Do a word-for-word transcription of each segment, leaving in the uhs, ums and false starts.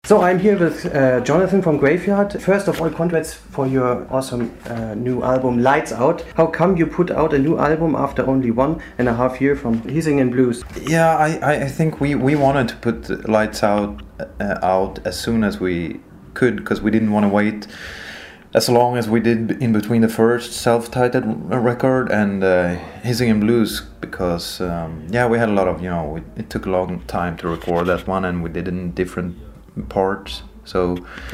So I'm here with uh, Jonathan from Graveyard. First of all, congrats for your awesome uh, new album, Lights Out. How come you put out a new album after only one and a half year from Hissing and Blues? Yeah, I, I think we, we wanted to put Lights Out uh, out as soon as we could, because we didn't want to wait as long as we did in between the first self-titled record and uh, Hissing and Blues, because um, yeah, we had a lot of, you know, we, it took a long time to record that one, and we did it in different parts. So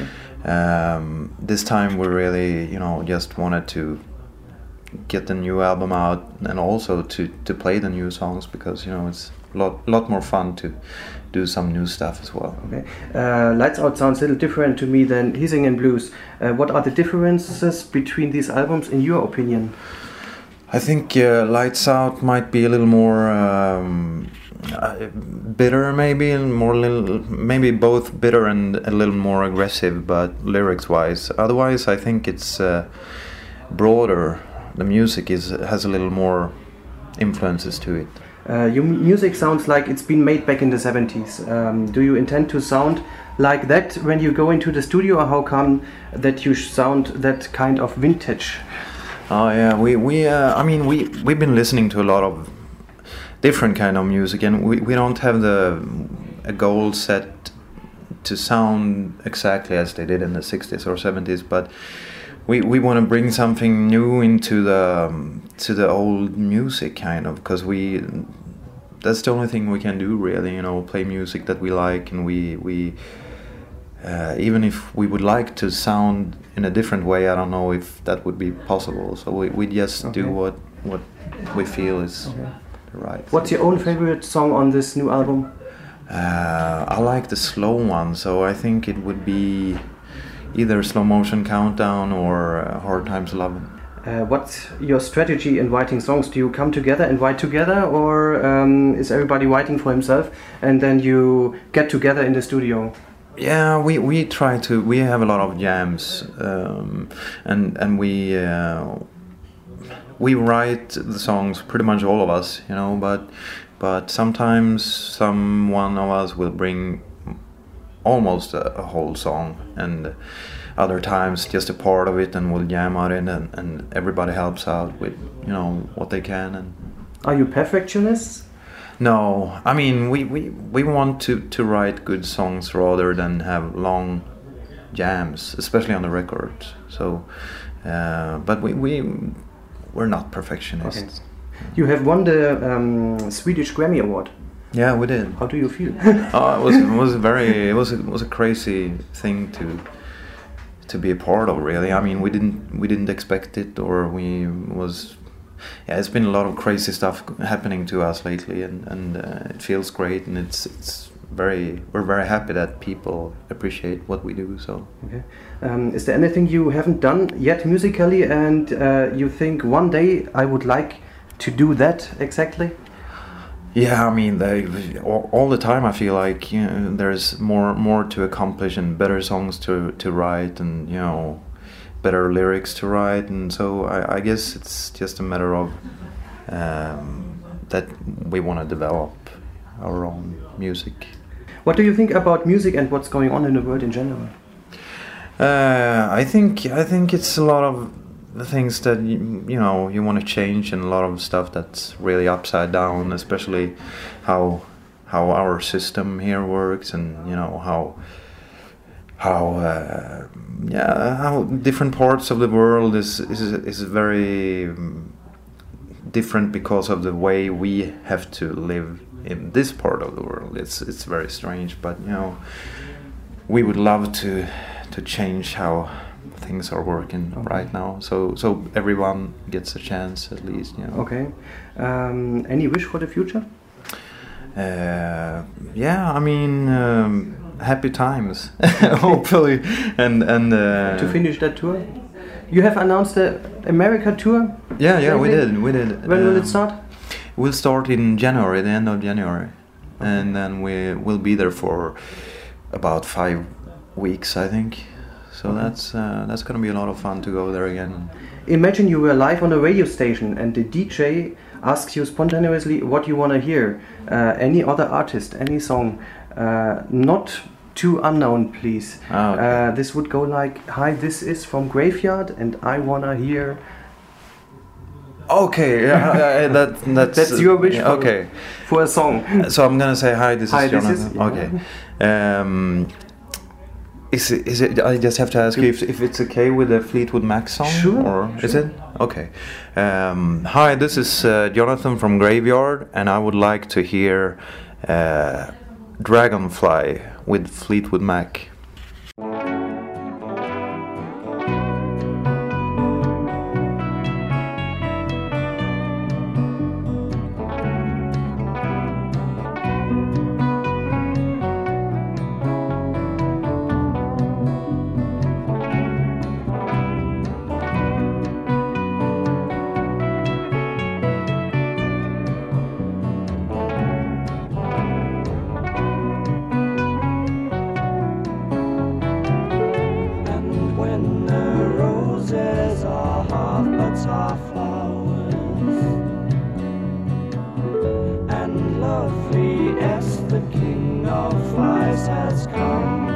um, this time we really, you know, just wanted to get the new album out, and also to, to play the new songs, because, you know, it's a lot, lot more fun to do some new stuff as well. Okay. Uh, Lights Out sounds a little different to me than Hissing and Blues. Uh, what are the differences between these albums in your opinion? I think uh, Lights Out might be a little more um, uh, bitter, maybe, and more little, maybe both bitter and a little more aggressive, but lyrics-wise. Otherwise, I think it's uh, broader. The music is has a little more influences to it. Uh, your music sounds like it's been made back in the seventies. Um, do you intend to sound like that when you go into the studio, or how come that you sound that kind of vintage? Oh yeah, we we uh, I mean we we've been listening to a lot of different kind of music, and we, we don't have the a goal set to sound exactly as they did in the sixties or seventies, but we we want to bring something new into the um, to the old music, kind of, because we that's the only thing we can do, really, you know, play music that we like, and we we uh, even if we would like to sound in a different way, I don't know if that would be possible. So we we just okay. do what what we feel is okay. the right. What's thing. your own favorite song on this new album? Uh, I like the slow one, so I think it would be either Slow Motion Countdown or uh, Hard Times Love. Uh, what's your strategy in writing songs? Do you come together and write together, or um, is everybody writing for himself and then you get together in the studio? Yeah, we, we try to. We have a lot of jams, um, and and we uh, we write the songs, pretty much all of us, you know. But but sometimes some one of us will bring almost a, a whole song, and other times just a part of it, and we'll jam out in, and, and everybody helps out with, you know, what they can. And are you perfectionists? No, I mean we, we, we want to, to write good songs rather than have long jams, especially on the record. So, uh, but we we we're not perfectionists. Okay. You have won the um, Swedish Grammy Award. Yeah, we did. How do you feel? Oh, it was it was very it was it was a crazy thing to to be a part of, really. I mean, we didn't we didn't expect it, or we was yeah. It's been a lot of crazy stuff happening to us lately, and and uh, it feels great, and it's it's very we're very happy that people appreciate what we do. So. Okay. Um, is there anything you haven't done yet musically, and uh, you think one day I would like to do that exactly? Yeah, I mean, they, all, all the time I feel like, you know, there's more more to accomplish, and better songs to, to write, and, you know, better lyrics to write, and so I, I guess it's just a matter of um, that we want to develop our own music. What do you think about music and what's going on in the world in general? Uh, I think I think it's a lot of the things that you, you know you want to change, and a lot of stuff that's really upside down, especially how how our system here works, and you know how how uh, yeah how different parts of the world is is is very different because of the way we have to live in this part of the world. It's it's very strange, but you know we would love to to change how things are working okay. right now, so so everyone gets a chance, at least, you know. Okay. Um, any wish for the future? Uh, yeah, I mean, um, happy times, hopefully, and and uh, to finish that tour. You have announced the America tour. Yeah, yeah, we did, we did. When um, will it start? We'll start in January, the end of January, okay. and then we will be there for about five weeks, I think. So okay. that's uh, that's going to be a lot of fun to go there again. Imagine you were live on a radio station and the D J asks you spontaneously what you want to hear. Uh, any other artist, any song, uh, not too unknown, please. Ah, okay. uh, this would go like, hi, this is from Graveyard, and I wanna hear. Okay, yeah, uh, that that's That's your wish. yeah, For, okay, for a song. so I'm gonna say hi. This Hi, is this Jonathan. is- yeah. Okay. Um, is it, is it? I just have to ask you if, if it's okay with the Fleetwood Mac song, Sure, or is sure. it okay? Um, hi, this is uh, Jonathan from Graveyard, and I would like to hear uh, Dragonfly with Fleetwood Mac. Half flowers, and lovely as the king of flies has come.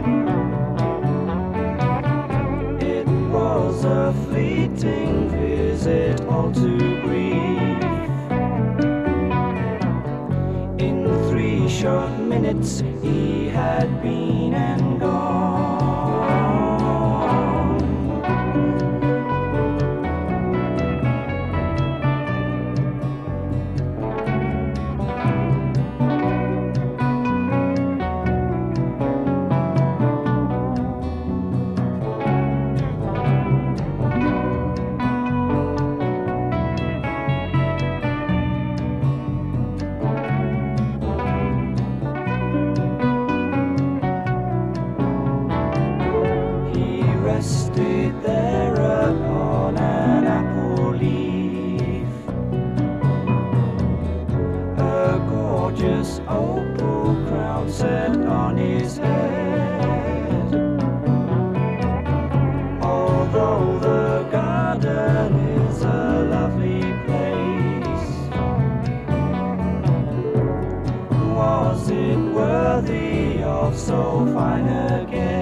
It was a fleeting visit, all too brief. In three short minutes he had been and gone. Rested there upon an apple leaf, a gorgeous opal crown set on his head. Although the garden is a lovely place, was it worthy of so fine a guest?